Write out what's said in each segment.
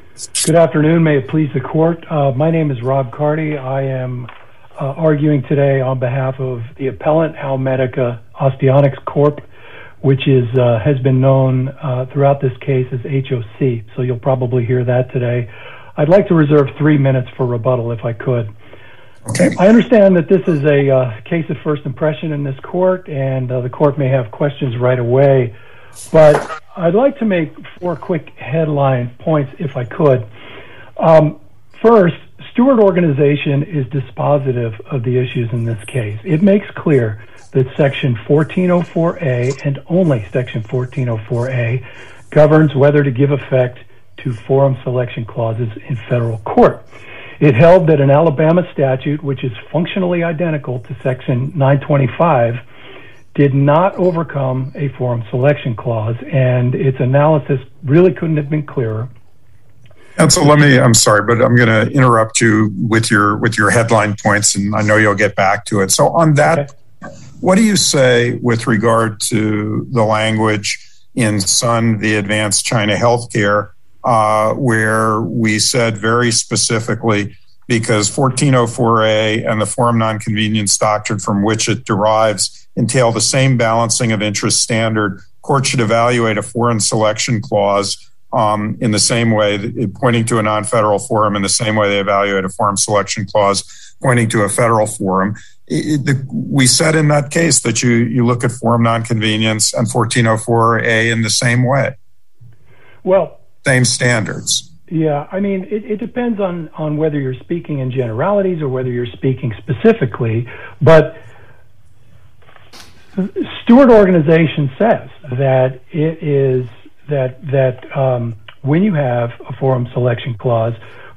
Good afternoon. May it please the court. My name is Rob Carty. I am arguing today on behalf of the appellant, Halmedica Osteonics Corp., which has been known throughout this case as HOC. So you'll probably hear that today. I'd like to reserve 3 minutes for rebuttal if I could. Okay. I understand that this is a case of first impression in this court, and the court may have questions right away. But I'd like to make 4 quick headline points if I could. First, Stewart Organization is dispositive of the issues in this case. It makes clear that Section 1404A and only Section 1404A governs whether to give effect to forum selection clauses in federal court. It held that an Alabama statute, which is functionally identical to Section 925, did not overcome a forum selection clause, and its analysis really couldn't have been clearer. And so I'm sorry, but I'm going to interrupt you with your headline points, and I know you'll get back to it. So on that, okay. What do you say with regard to the language in Sun v. Advanced China Healthcare, where we said very specifically, because 1404A and the forum nonconvenience doctrine from which it derives entail the same balancing of interest standard, courts should evaluate a forum selection clause in the same way, pointing to a non-federal forum in the same way they evaluate a forum selection clause, pointing to a federal forum. We said in that case that you look at forum nonconvenience and 1404A in the same way. Well, same standards. Yeah, I mean, it depends on whether you're speaking in generalities or whether you're speaking specifically, but Stewart Organization says that it is that when you have a forum selection clause,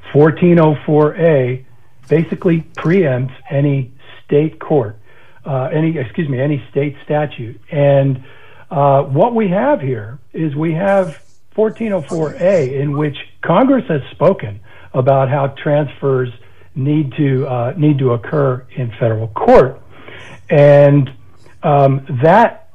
1404A basically preempts any state court, any state statute. And what we have here is we have 1404A, in which Congress has spoken about how transfers need to occur in federal court, and that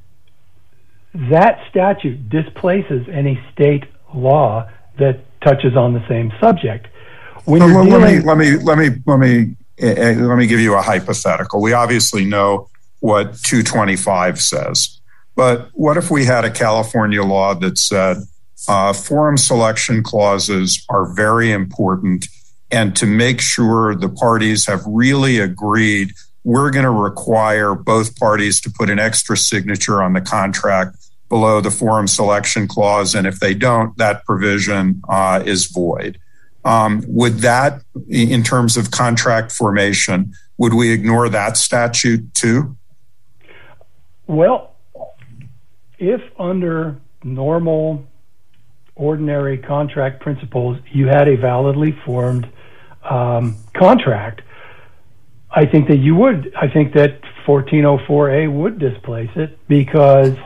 statute displaces any state law that touches on the same subject. Let me give you a hypothetical. We obviously know what 225 says, but what if we had a California law that said forum selection clauses are very important, and to make sure the parties have really agreed, we're going to require both parties to put an extra signature on the contract below the forum selection clause, and if they don't, that provision is void. Would that, in terms of contract formation, would we ignore that statute too? Well, if under normal, ordinary contract principles, you had a validly formed contract, I think that you would. I think that 1404A would displace it, because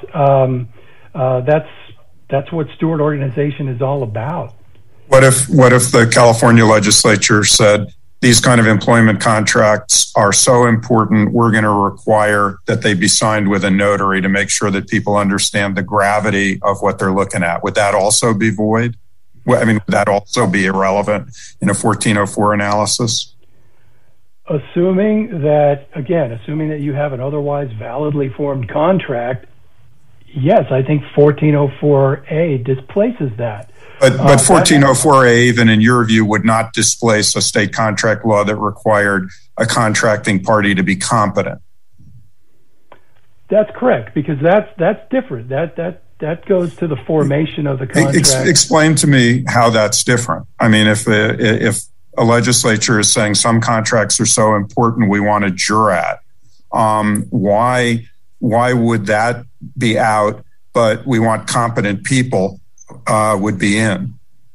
that's what Stewart Organization is all about. What if the California legislature said these kind of employment contracts are so important, we're going to require that they be signed with a notary to make sure that people understand the gravity of what they're looking at? Would that also be void? Would that also be irrelevant in a 1404 analysis? Assuming that you have an otherwise validly formed contract, yes, I think 1404A displaces that. But 1404A, even in your view, would not displace a state contract law that required a contracting party to be competent. That's correct, because that's different. That goes to the formation of the contract. Explain to me how that's different. I mean, if a legislature is saying some contracts are so important we want a jurat, why would that be out, but we want competent people would be in?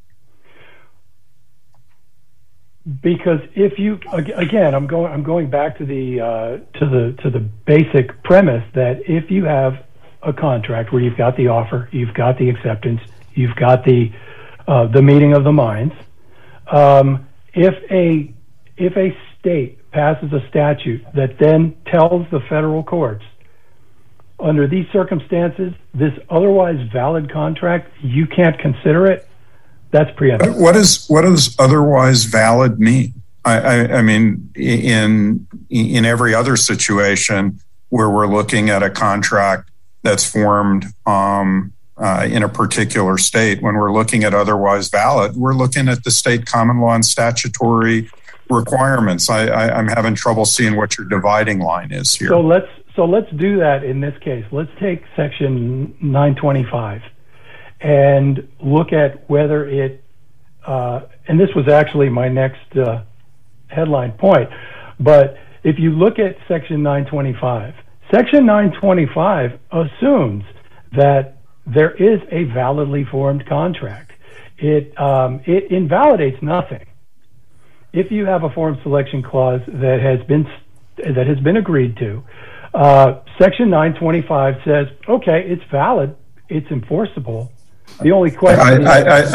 Because if you, again, I'm going back to the basic premise that if you have a contract where you've got the offer, you've got the acceptance, you've got the meeting of the minds, if a state passes a statute that then tells the federal courts, under these circumstances, this otherwise valid contract, you can't consider it, That's preemptive. What does otherwise valid mean? I mean, in every other situation where we're looking at a contract that's formed in a particular state, when we're looking at otherwise valid, we're looking at the state common law and statutory requirements. I'm having trouble seeing what your dividing line is here. So let's do that in this case. Let's take Section 925 and look at whether it, and this was actually my next headline point, but if you look at Section 925, Section 925 assumes that there is a validly formed contract. It invalidates nothing. If you have a form selection clause that has been agreed to, Section 925 says, okay, it's valid, it's enforceable. The only question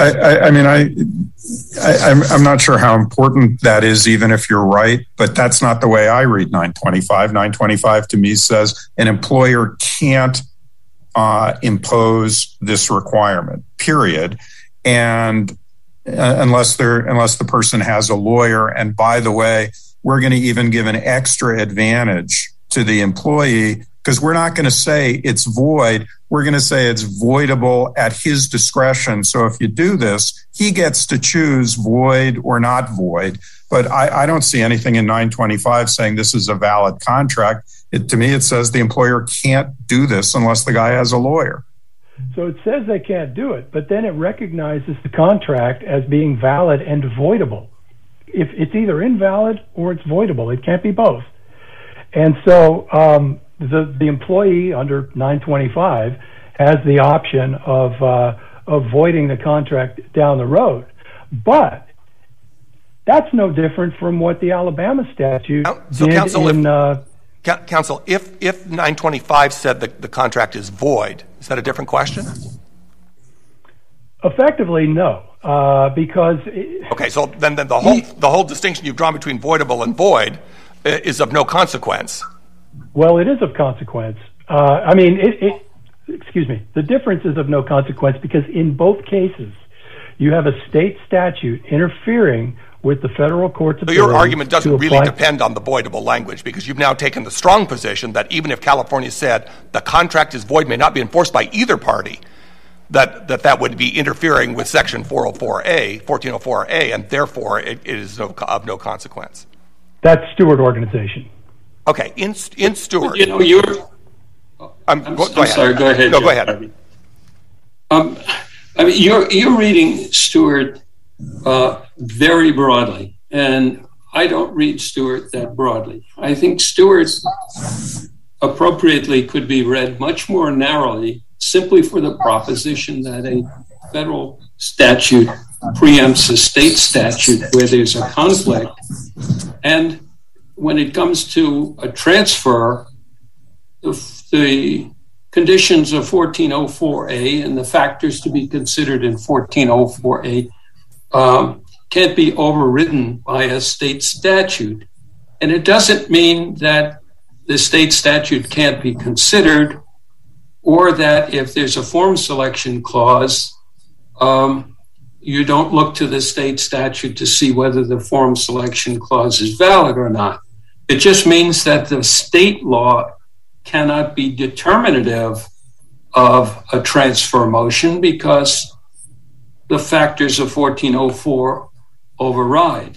I'm not sure how important that is, even if you're right, but that's not the way I read 925. 925 to me says an employer can't impose this requirement, period. And unless the person has a lawyer. And by the way, we're going to even give an extra advantage to the employee, because we're not going to say it's void. We're going to say it's voidable at his discretion. So if you do this, he gets to choose void or not void. But I don't see anything in 925 saying this is a valid contract. To me, it says the employer can't do this unless the guy has a lawyer. So it says they can't do it, but then it recognizes the contract as being valid and voidable. If it's either invalid or it's voidable, it can't be both. And so the employee under 925 has the option of voiding the contract down the road. But that's no different from what the Alabama statute did. Counsel, if 925 said the contract is void, is that a different question? Effectively, no, because... Okay, so then the whole distinction you've drawn between voidable and void is of no consequence. Well, it is of consequence. Excuse me. The difference is of no consequence because in both cases, you have a state statute interfering with the federal court's ability. So your argument doesn't really depend on the voidable language, because you've now taken the strong position that even if California said the contract is void, may not be enforced by either party, that would be interfering with Section 1404A, and therefore it is of no consequence. That's Stewart Organization. Okay, in Stewart. You know, I'm sorry. Go ahead. No, go ahead. You're reading Stewart very broadly, and I don't read Stewart that broadly. I think Stewart appropriately could be read much more narrowly, simply for the proposition that a federal statute preempts a state statute where there's a conflict. And when it comes to a transfer, the conditions of 1404A and the factors to be considered in 1404A can't be overridden by a state statute. And it doesn't mean that the state statute can't be considered, or that if there's a form selection clause, you don't look to the state statute to see whether the form selection clause is valid or not. It just means that the state law cannot be determinative of a transfer motion because the factors of 1404 override.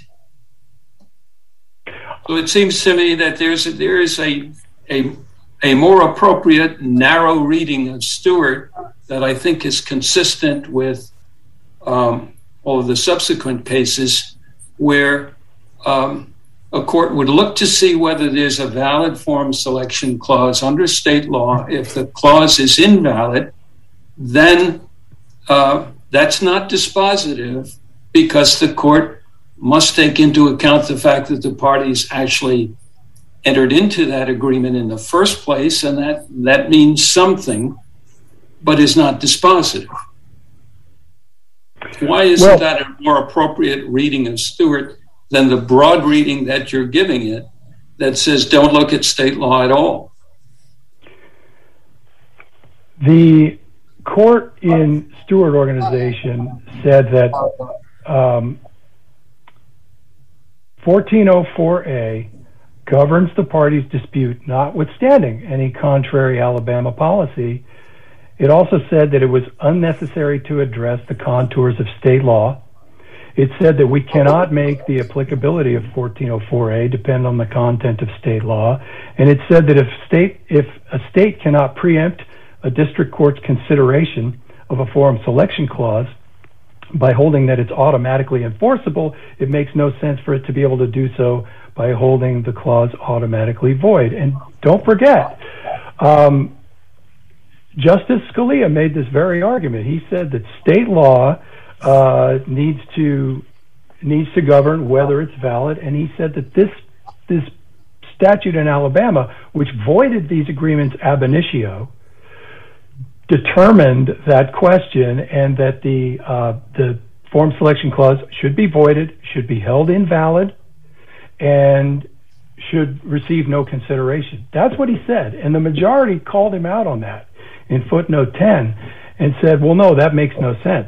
So it seems to me that there is a more appropriate, narrow reading of Stewart that I think is consistent with all of the subsequent cases where a court would look to see whether there's a valid form selection clause under state law. If the clause is invalid, then that's not dispositive, because the court must take into account the fact that the parties actually entered into that agreement in the first place, and that means something, but is not dispositive. Why isn't that a more appropriate reading of Stewart than the broad reading that you're giving it that says don't look at state law at all? The court in Stewart Organization said that 1404A governs the party's dispute, notwithstanding any contrary Alabama policy. It also said that it was unnecessary to address the contours of state law. It said that we cannot make the applicability of 1404A depend on the content of state law. And it said that if a state cannot preempt a district court's consideration of a forum selection clause by holding that it's automatically enforceable, it makes no sense for it to be able to do so by holding the clause automatically void. And don't forget, Justice Scalia made this very argument. He said that state law needs to govern whether it's valid, and he said that this statute in Alabama, which voided these agreements ab initio, determined that question, and that the forum selection clause should be voided, should be held invalid, and should receive no consideration. That's what he said, and the majority called him out on that in footnote 10 and said, well, no, that makes no sense.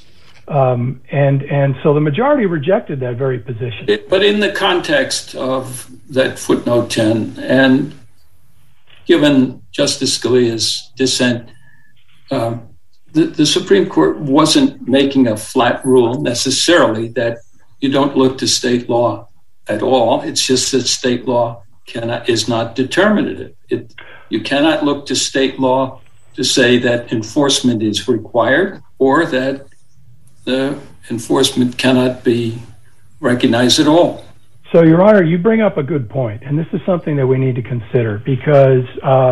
And so the majority rejected that very position. But in the context of that footnote 10, and given Justice Scalia's dissent, the Supreme Court wasn't making a flat rule necessarily that you don't look to state law at all. It's just that state law is not determinative. You cannot look to state law to say that enforcement is required or that the enforcement cannot be recognized at all. So, Your Honor, you bring up a good point, and this is something that we need to consider, because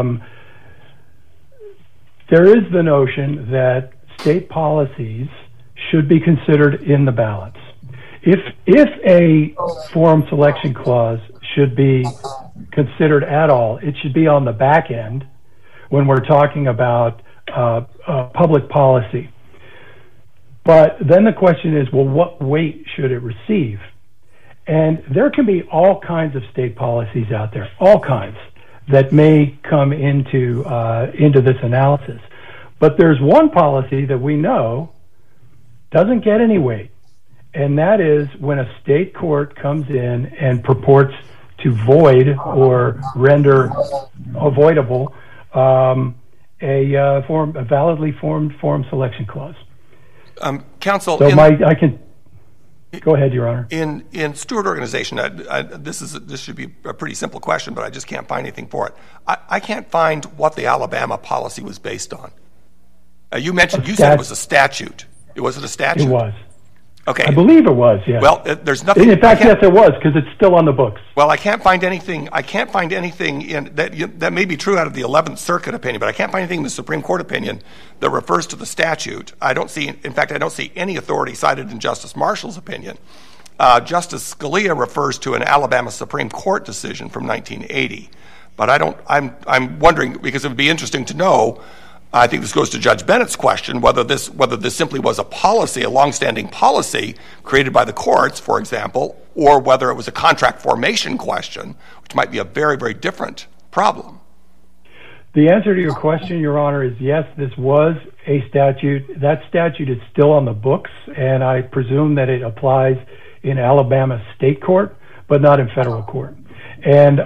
there is the notion that state policies should be considered in the balance. If a forum selection clause should be considered at all, it should be on the back end when we're talking about public policy. But then the question is, well, what weight should it receive? And there can be all kinds of state policies out there, all kinds, that may come into this analysis. But there's one policy that we know doesn't get any weight, and that is when a state court comes in and purports to void or render avoidable a validly formed forum selection clause. Counsel, so I can go ahead, Your Honor. In Stewart Organization, this should be a pretty simple question, but I just can't find anything for it. I can't find what the Alabama policy was based on. You said it was a statute. Was it a statute? It was. Okay. I believe it was, yes. Well, there's nothing. In fact, yes, it was, because it's still on the books. Well, I can't find anything in that may be true out of the 11th Circuit opinion, but I can't find anything in the Supreme Court opinion that refers to the statute. I don't see any authority cited in Justice Marshall's opinion. Justice Scalia refers to an Alabama Supreme Court decision from 1980, but I'm wondering, because it would be interesting to know. I think this goes to Judge Bennett's question, whether this simply was a policy, a longstanding policy created by the courts, for example, or whether it was a contract formation question, which might be a very, very different problem. The answer to your question, Your Honor, is yes, this was a statute. That statute is still on the books, and I presume that it applies in Alabama state court, but not in federal court. And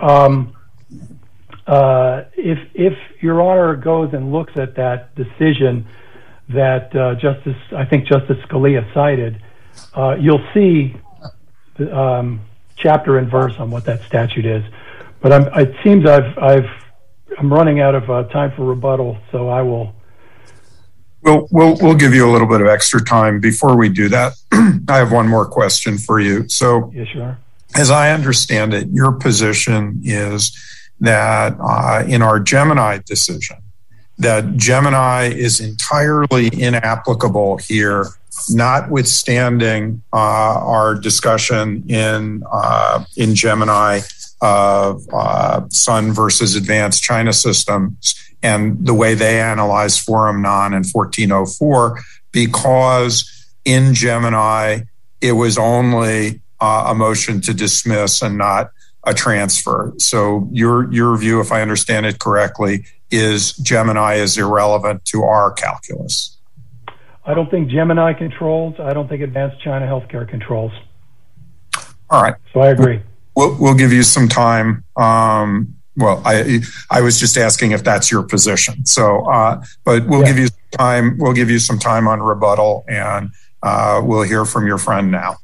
if Your Honor goes and looks at that decision that Justice Scalia cited, you'll see the chapter and verse on what that statute is. But it seems I'm running out of time for rebuttal, so I will. We'll give you a little bit of extra time. Before we do that, I have one more question for you. So, yes, sure. As I understand it, your position is that in our Gemini decision, that Gemini is entirely inapplicable here, notwithstanding our discussion in Gemini of Sun versus Advanced China Systems and the way they analyze forum non and 1404, because in Gemini it was only a motion to dismiss and not a transfer. So your view, if I understand it correctly, is Gemini is irrelevant to our calculus? I don't think Gemini controls. I don't think Advanced China Healthcare controls. All right. So I agree. We'll give you some time. Well, I was just asking if that's your position. So, but we'll give you some time. We'll give you some time on rebuttal, and we'll hear from your friend now.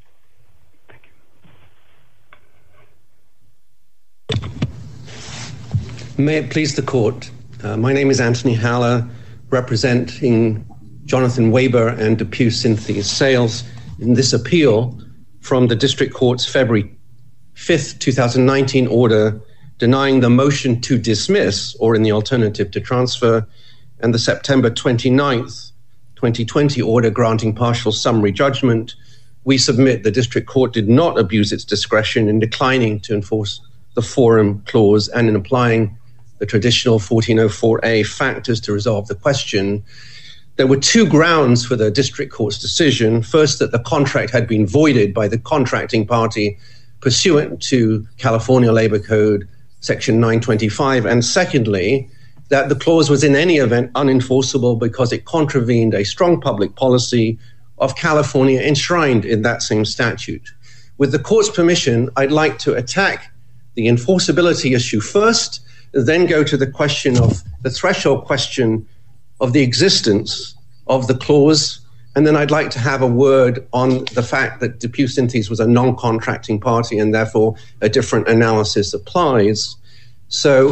May it please the court. My name is Anthony Haller, representing Jonathan Weber and DePuy Synthes Sales in this appeal from the District Court's February 5th, 2019 order denying the motion to dismiss, or in the alternative to transfer, and the September 29th, 2020 order granting partial summary judgment. We submit the District Court did not abuse its discretion in declining to enforce the forum clause and in applying the traditional 1404A factors to resolve the question. There were two grounds for the District Court's decision. First, that the contract had been voided by the contracting party pursuant to California Labor Code Section 925. And secondly, that the clause was in any event unenforceable because it contravened a strong public policy of California enshrined in that same statute. With the court's permission, I'd like to attack the enforceability issue first, then go to the question of the threshold question of the existence of the clause, and then I'd like to have a word on the fact that DePuy Synthes was a non-contracting party and therefore a different analysis applies. So,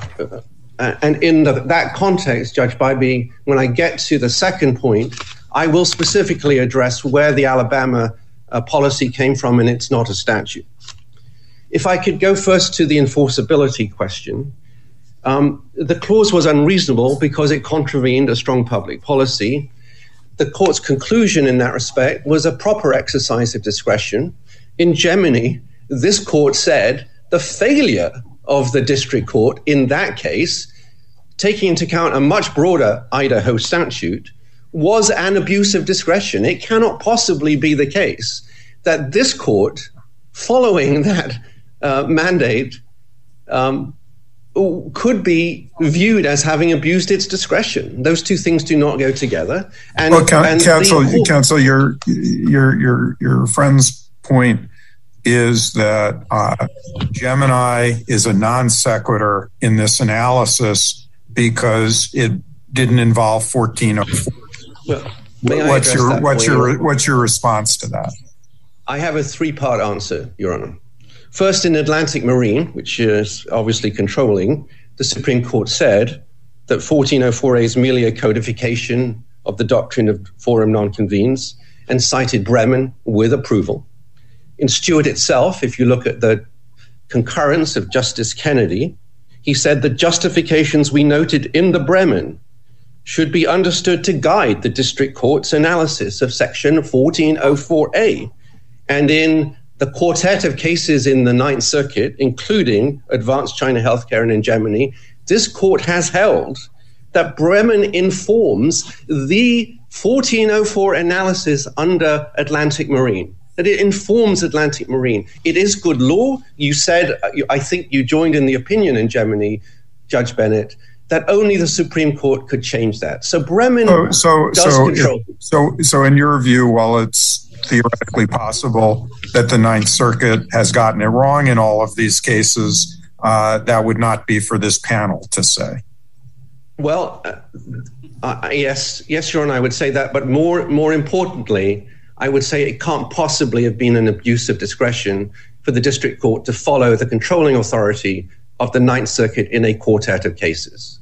and in that context, Judge Bybee, when I get to the second point, I will specifically address where the Alabama policy came from, and it's not a statute. If I could go first to the enforceability question, the clause was unreasonable because it contravened a strong public policy. The court's conclusion in that respect was a proper exercise of discretion. In Gemini, this court said the failure of the district court in that case, taking into account a much broader Idaho statute, was an abuse of discretion. It cannot possibly be the case that this court, following that mandate, could be viewed as having abused its discretion. Those two things do not go together. And, well, counsel, your friend's point is that Gemini is a non sequitur in this analysis because it didn't involve 1404. Well, what's your response to that? I have a three-part answer, Your Honor. First, in Atlantic Marine, which is obviously controlling, the Supreme Court said that 1404A is merely a codification of the doctrine of forum non-convenes and cited Bremen with approval. In Stewart itself, if you look at the concurrence of Justice Kennedy, he said the justifications we noted in the Bremen should be understood to guide the district court's analysis of Section 1404A. And in the quartet of cases in the Ninth Circuit, including Advanced China Healthcare and in Gemini, this court has held that Bremen informs the 1404 analysis under Atlantic Marine, that it informs Atlantic Marine. It is good law. You said, I think you joined in the opinion in Gemini, Judge Bennett, that only the Supreme Court could change that. So Bremen does control. So in your view, while it's theoretically possible that the Ninth Circuit has gotten it wrong in all of these cases, that would not be for this panel to say. Well, yes, Your Honor, I would say that. But more importantly, I would say it can't possibly have been an abuse of discretion for the district court to follow the controlling authority of the Ninth Circuit in a quartet of cases.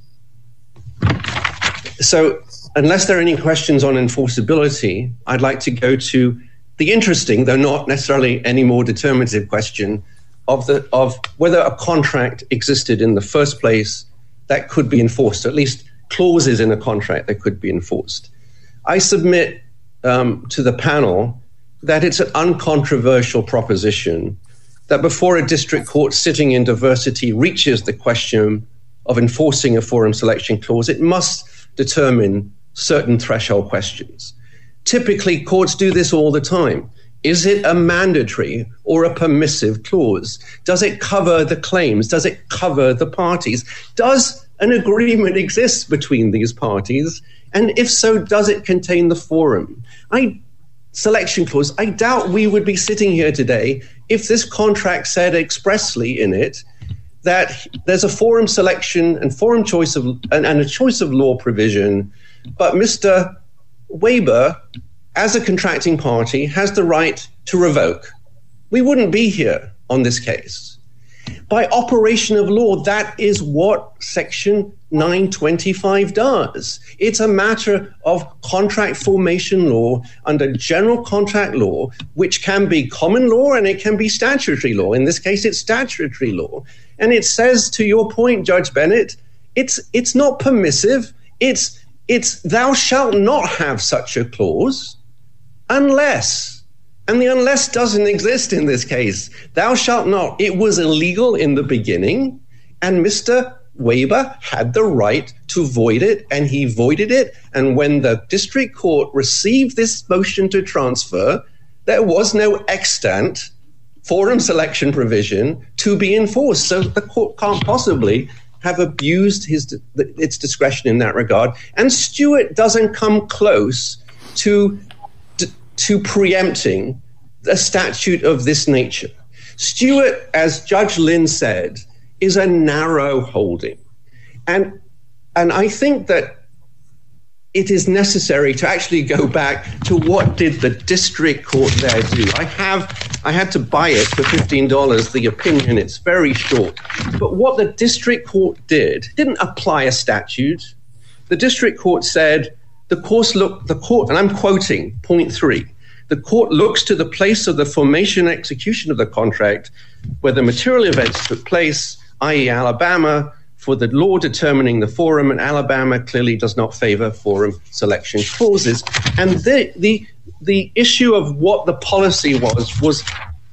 So unless there are any questions on enforceability, I'd like to go to the interesting, though not necessarily any more determinative question of whether a contract existed in the first place that could be enforced, or at least clauses in a contract that could be enforced. I submit to the panel that it's an uncontroversial proposition that before a district court sitting in diversity reaches the question of enforcing a forum selection clause, it must determine certain threshold questions. Typically, courts do this all the time. Is it a mandatory or a permissive clause? Does it cover the claims? Does it cover the parties? Does an agreement exists between these parties? And if so, does it contain the forum selection clause? I doubt we would be sitting here today if this contract said expressly in it that there's a forum selection and forum choice of and a choice of law provision, but Mr. Weber, as a contracting party, has the right to revoke. We wouldn't be here on this case. By operation of law, that is what Section 925 does. It's a matter of contract formation law under general contract law, which can be common law and it can be statutory law. In this case, it's statutory law. And it says, to your point, Judge Bennett, it's not permissive. It's thou shalt not have such a clause unless, and the unless doesn't exist in this case. Thou shalt not. It was illegal in the beginning, and Mr. Weber had the right to void it, and he voided it. And when the district court received this motion to transfer, there was no extant forum selection provision to be enforced. So the court can't possibly have abused its discretion in that regard. And Stewart doesn't come close to preempting a statute of this nature. Stewart, as Judge Lynn said, is a narrow holding. And I think that it is necessary to actually go back to what did the district court there do. I had to buy it for $15, the opinion. It's very short. But what the district court didn't apply a statute. The district court said, the court, and I'm quoting point 3, the court looks to the place of the formation and execution of the contract where the material events took place, i.e. Alabama, for the law determining the forum, and Alabama clearly does not favor forum selection clauses. And the issue of what the policy was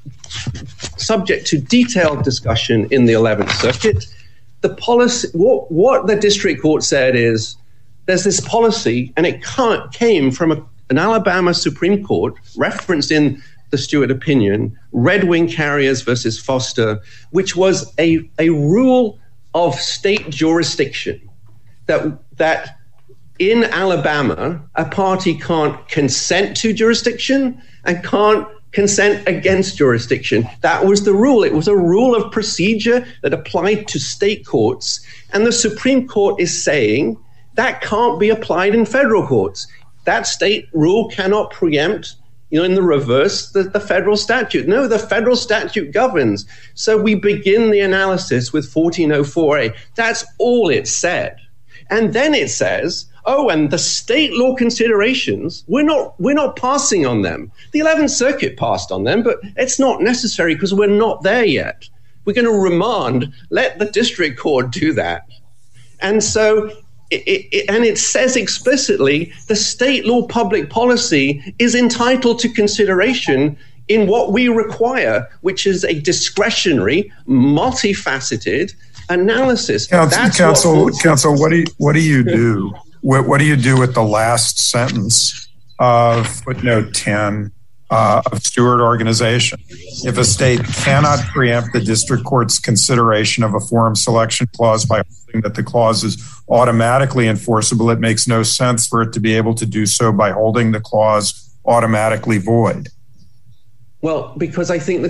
subject to detailed discussion in the 11th Circuit. The policy, what the district court said is, there's this policy, and it came from an Alabama Supreme Court referenced in the Stewart opinion, Red Wing Carriers versus Foster, which was a rule of state jurisdiction that in Alabama, a party can't consent to jurisdiction and can't consent against jurisdiction. That was the rule. It was a rule of procedure that applied to state courts. And the Supreme Court is saying that can't be applied in federal courts. That state rule cannot preempt, in the reverse, the federal statute. No, the federal statute governs. So we begin the analysis with 1404A. That's all it said. And then it says, and the state law considerations, we're not passing on them. The 11th Circuit passed on them, but it's not necessary because we're not there yet. We're going to remand, let the district court do that. And so it says explicitly the state law public policy is entitled to consideration in what we require, which is a discretionary, multifaceted analysis. Counsel, what do you do? What do you do with the last sentence of footnote 10 of Stewart Organization? If a state cannot preempt the district court's consideration of a forum selection clause by holding that the clause is automatically enforceable, it makes no sense for it to be able to do so by holding the clause automatically void. Well, because I think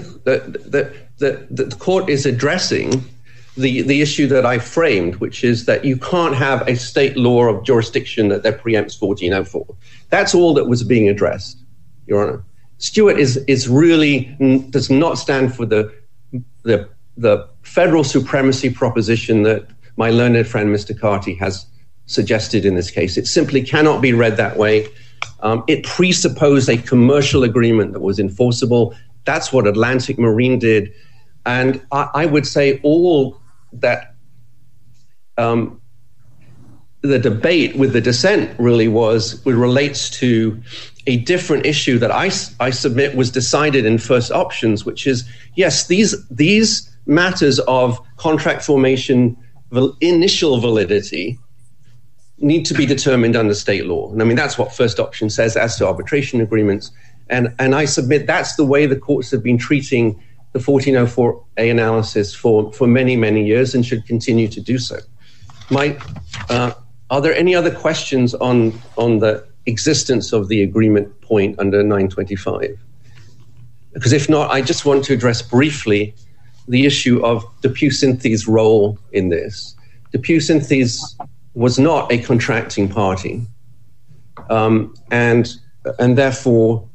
the court is addressing the issue that I framed, which is that you can't have a state law of jurisdiction that preempts 1404. That's all that was being addressed, Your Honor. Stewart is really does not stand for the federal supremacy proposition that my learned friend Mr. Carty has suggested in this case. It simply cannot be read that way. It presupposed a commercial agreement that was enforceable. That's what Atlantic Marine did. And I would say all that the debate with the dissent really relates to a different issue that I submit was decided in first options, which is, yes, these matters of contract formation, initial validity, need to be determined under state law. And I mean, that's what first option says as to arbitration agreements. And I submit that's the way the courts have been treating the 1404A analysis for many, many years and should continue to do so. Are there any other questions on the existence of the agreement point under 925? Because if not, I just want to address briefly the issue of DePuy Synthes' role in this. DePuy Synthes was not a contracting party, and therefore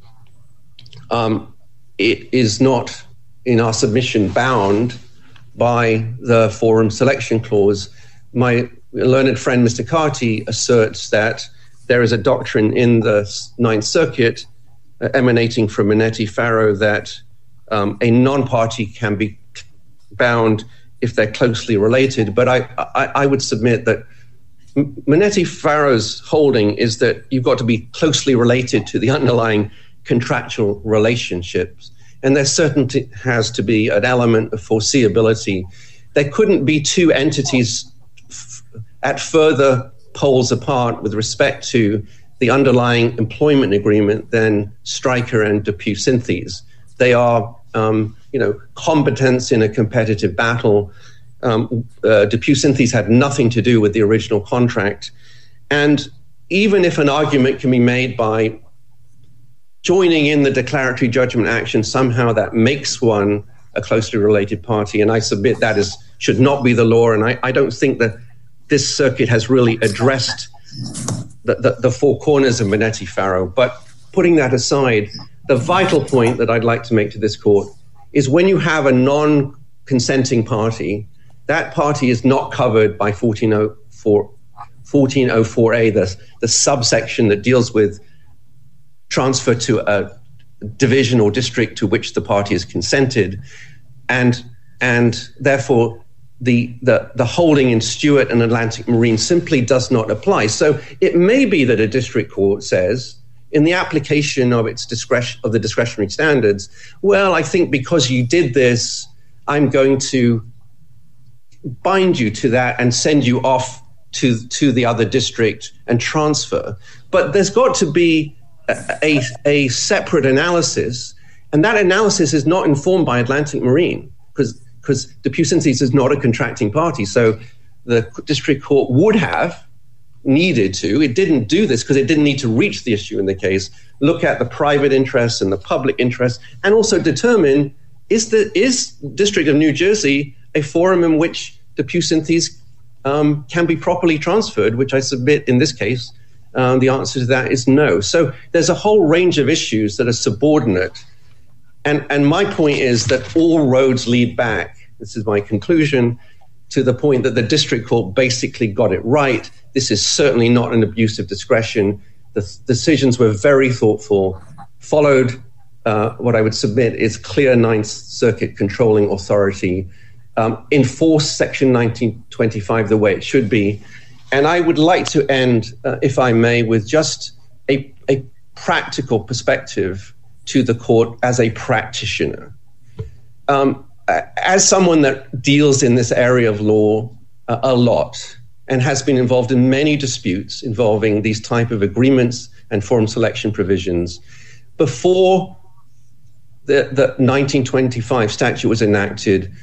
it is not, in our submission, bound by the forum selection clause. My learned friend, Mr. Carty, asserts that there is a doctrine in the Ninth Circuit emanating from Minetti-Farrow that a non-party can be bound if they're closely related. But I would submit that Minetti-Farrow's holding is that you've got to be closely related to the underlying contractual relationships. And there certainly has to be an element of foreseeability. There couldn't be two entities at further poles apart with respect to the underlying employment agreement than Stryker and DePuy Synthes. They are, combatants in a competitive battle. DePuy Synthes had nothing to do with the original contract. And even if an argument can be made by joining in the declaratory judgment action, somehow that makes one a closely related party, and I submit that should not be the law, and I don't think that this circuit has really addressed the four corners of Minetti-Farrow. But putting that aside, the vital point that I'd like to make to this court is when you have a non-consenting party, that party is not covered by 1404A, the subsection that deals with transfer to a division or district to which the party is consented, and therefore the holding in Stewart and Atlantic Marine simply does not apply. So it may be that a district court says, in the application of its discretion of the discretionary standards, well, I think because you did this, I'm going to bind you to that and send you off to the other district and transfer. But there's got to be a separate analysis, and that analysis is not informed by Atlantic Marine because DePuy Synthes is not a contracting party. So the district court would have needed to, it didn't do this because it didn't need to reach the issue in the case, look at the private interests and the public interest, and also determine, is District of New Jersey a forum in which DePuy Synthes can be properly transferred, which I submit in this case, the answer to that is no. So there's a whole range of issues that are subordinate. And my point is that all roads lead back, this is my conclusion, to the point that the district court basically got it right. This is certainly not an abuse of discretion. The decisions were very thoughtful, followed what I would submit is clear Ninth Circuit controlling authority, enforced Section 1925 the way it should be. And I would like to end, if I may, with just a practical perspective to the court as a practitioner. As someone that deals in this area of law a lot and has been involved in many disputes involving these type of agreements and forum selection provisions, before the 1925 statute was enacted,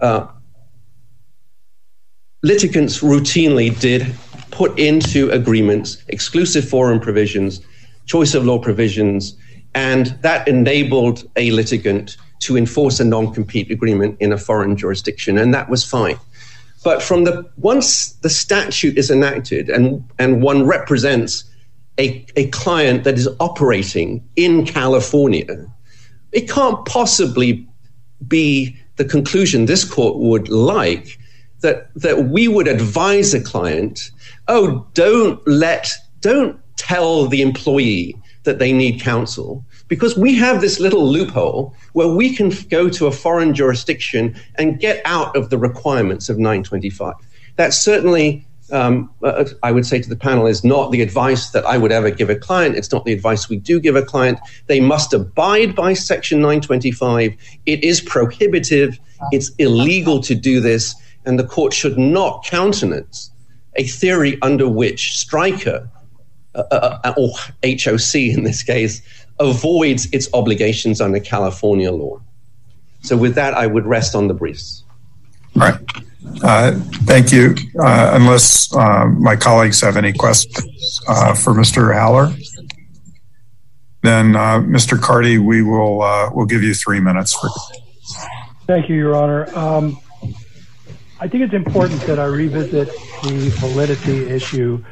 litigants routinely did put into agreements exclusive forum provisions, choice of law provisions, and that enabled a litigant to enforce a non-compete agreement in a foreign jurisdiction, and that was fine. But once the statute is enacted and one represents a client that is operating in California, it can't possibly be the conclusion this court would like that we would advise a client, don't tell the employee that they need counsel, because we have this little loophole where we can go to a foreign jurisdiction and get out of the requirements of 925. That certainly, I would say to the panel, is not the advice that I would ever give a client. It's not the advice we do give a client. They must abide by Section 925. It is prohibitive. It's illegal to do this, and the court should not countenance a theory under which Stryker, or HOC in this case, avoids its obligations under California law. So with that, I would rest on the briefs. All right. Thank you. Unless my colleagues have any questions for Mr. Haller, then Mr. Carty, we'll give you 3 minutes. Thank you, Your Honor. I think it's important that I revisit the validity issue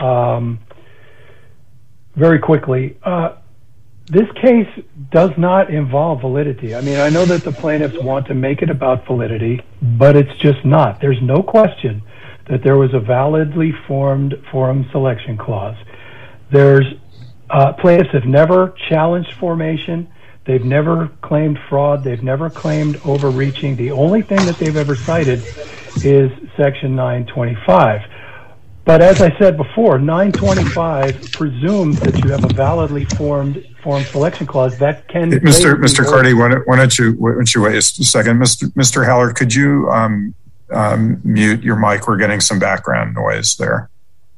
very quickly. This case does not involve validity. I mean, I know that the plaintiffs want to make it about validity, but it's just not. There's no question that there was a validly formed forum selection clause. Plaintiffs have never challenged formation. They've never claimed fraud. They've never claimed overreaching. The only thing that they've ever cited is Section 925. But as I said before, 925 presumes that you have a validly formed forum selection clause that can. Mr. Carty, why don't you wait a second, Mr. Haller? Could you mute your mic? We're getting some background noise there.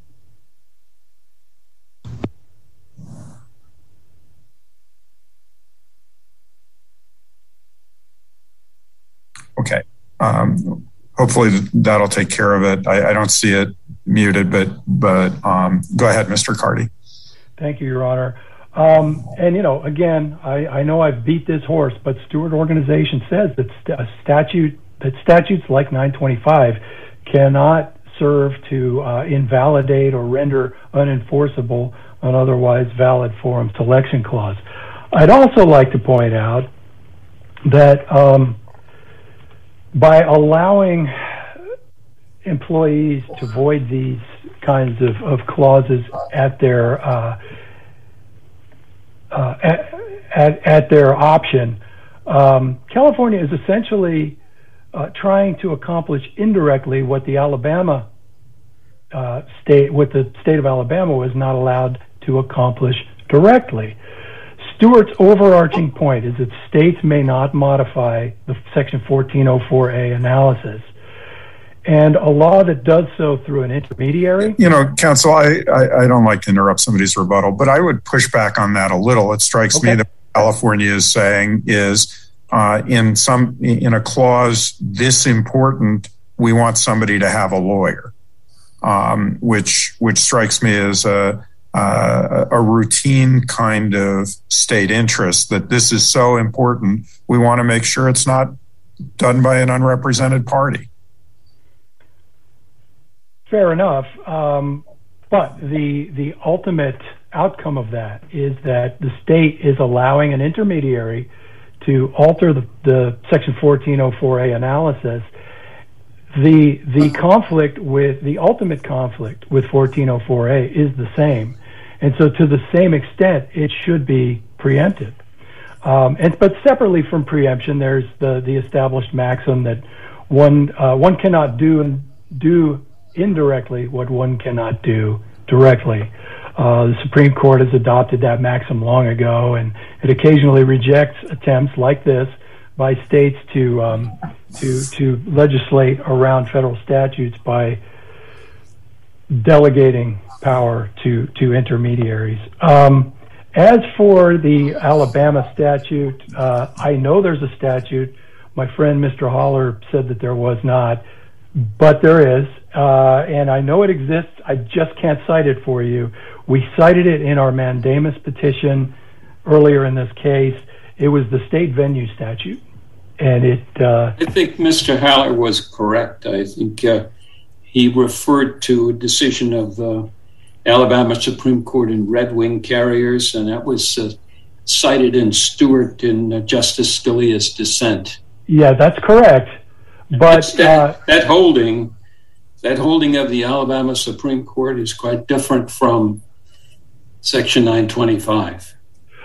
Okay. Hopefully that'll take care of it. I don't see it muted, but go ahead, Mr. Carty. Thank you, Your Honor. And, you know, again, I know I've beat this horse, but Stewart Organization says that statutes like 925 cannot serve to invalidate or render unenforceable an otherwise valid forum selection clause. I'd also like to point out that by allowing employees to void these kinds of clauses at their option, California is essentially trying to accomplish indirectly what the state of Alabama was not allowed to accomplish directly. Stewart's overarching point is that states may not modify the Section 1404A analysis, and a law that does so through an intermediary. You know, counsel, I don't like to interrupt somebody's rebuttal, but I would push back on that a little. It strikes me that what California is saying is in a clause this important, we want somebody to have a lawyer, which strikes me as a routine kind of state interest, that this is so important, we want to make sure it's not done by an unrepresented party. Fair enough, but the ultimate outcome of that is that the state is allowing an intermediary to alter the Section 1404A analysis. The conflict with the ultimate conflict with 1404A is the same. And so to the same extent, it should be preempted. But separately from preemption, there's the established maxim that one cannot do indirectly what one cannot do directly. The Supreme Court has adopted that maxim long ago, and it occasionally rejects attempts like this by states to legislate around federal statutes by delegating power to intermediaries. As for the Alabama statute, I know there's a statute. My friend Mr. Haller said that there was not, but there is, and I know it exists. I just can't cite it for you. We cited it in our mandamus petition earlier in this case. It was the state venue statute, and it. I think Mr. Haller was correct. I think he referred to a decision of the Alabama Supreme Court in Red Wing Carriers, and that was cited in Stewart in Justice Scalia's dissent. Yeah, that's correct. But that holding of the Alabama Supreme Court is quite different from Section 925.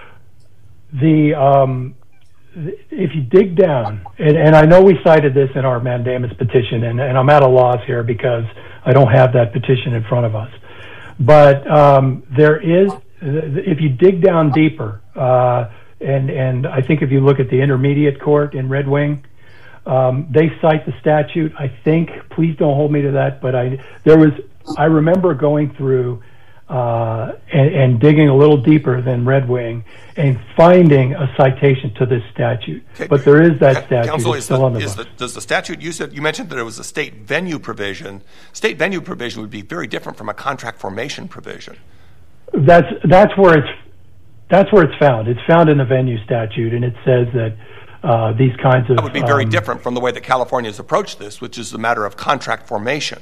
If you dig down, and I know we cited this in our mandamus petition, and I'm at a loss here because I don't have that petition in front of us. But there is, if you dig down deeper, and I think if you look at the intermediate court in Red Wing, they cite the statute. I think, please don't hold me to that, but I remember going through and digging a little deeper than Red Wing and finding a citation to this statute. Okay. But there is that statute. Counsel, still on the books. Does the statute, you mentioned that it was a state venue provision. State venue provision would be very different from a contract formation provision. That's where it's found. It's found in the venue statute, and it says that these kinds of... That would be very different from the way that California has approached this, which is a matter of contract formation.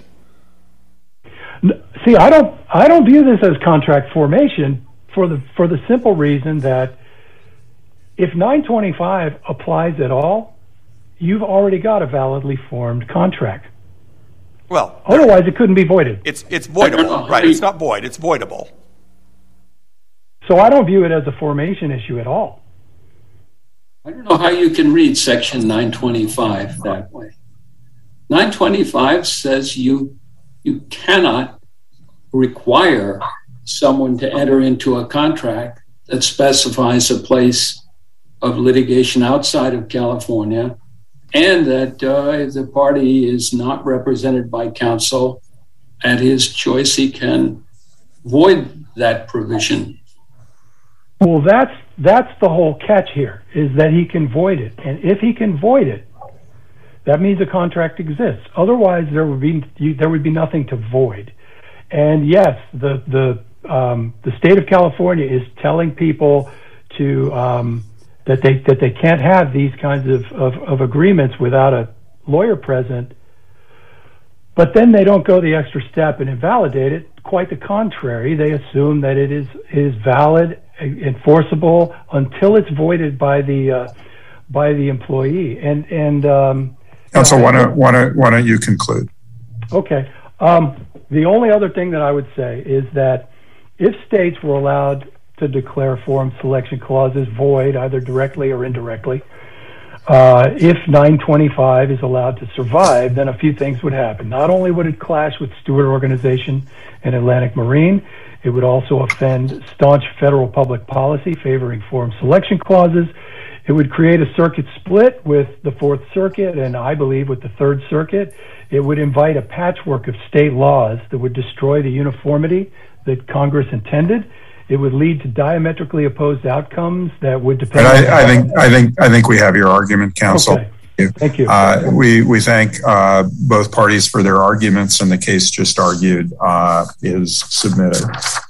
See, I don't view this as contract formation for the simple reason that if 925 applies at all, you've already got a validly formed contract. Well, otherwise it couldn't be voided. It's voidable, right? It's not void. It's voidable. So I don't view it as a formation issue at all. I don't know how you can read Section 925 that way. 925 says you cannot require someone to enter into a contract that specifies a place of litigation outside of California, and that if the party is not represented by counsel at his choice, he can void that provision. Well, that's the whole catch here, is that he can void it. And if he can void it, that means a contract exists. Otherwise, there would be nothing to void. And yes, the state of California is telling people to that they can't have these kinds of agreements without a lawyer present. But then they don't go the extra step and invalidate it. Quite the contrary, they assume that it is valid, enforceable until it's voided by the employee. And Counsel, why don't you conclude? Okay. The only other thing that I would say is that if states were allowed to declare forum selection clauses void, either directly or indirectly, if 925 is allowed to survive, then a few things would happen. Not only would it clash with Stewart Organization and Atlantic Marine, it would also offend staunch federal public policy favoring forum selection clauses. It would create a circuit split with the Fourth Circuit and I believe with the Third Circuit. It would invite a patchwork of state laws that would destroy the uniformity that Congress intended. It would lead to diametrically opposed outcomes that would depend. I think we have your argument, counsel. Okay. Thank you. We thank both parties for their arguments, and the case just argued is submitted.